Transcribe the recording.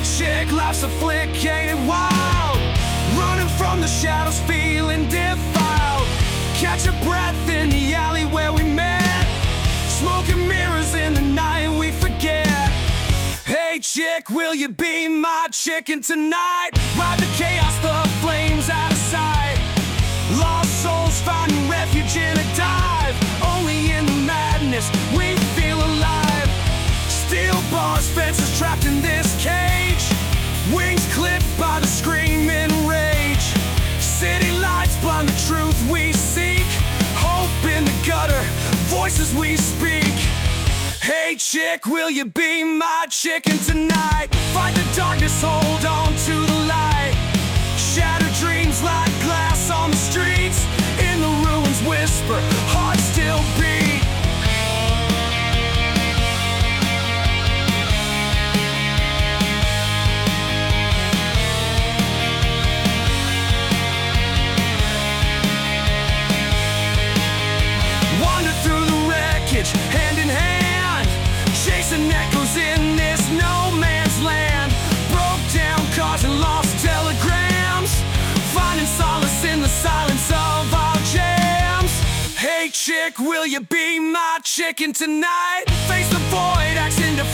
chick, life's a flick, ain't it wild? Running from the shadows, feeling defiled. Catch a breath in the alley where we met. Smoking mirrors in the night we forget. Hey chick, will you be my chicken tonight? Ride the chaos, the flames out of sight. Lost souls finding refuge in a dive. Only in the madness we feel alive. Steel bars, fences trapped in this cage. Wings clipped by the screaming rage. City lights blind the truth we seek. Hope in the gutter, voices we speak. Hey chick, will you be my chicken tonight? Fight the darkness, hold on to the light. Shattered dreams like glass on the streets. In the ruins whisper, hearts still beat. Wander through the wreckage, hand in hand, chasing echoes in this no man's land. Broke down cars and lost telegrams, finding solace in the silence of our jams. Hey chick, will you be my chicken tonight? Face the void, axe into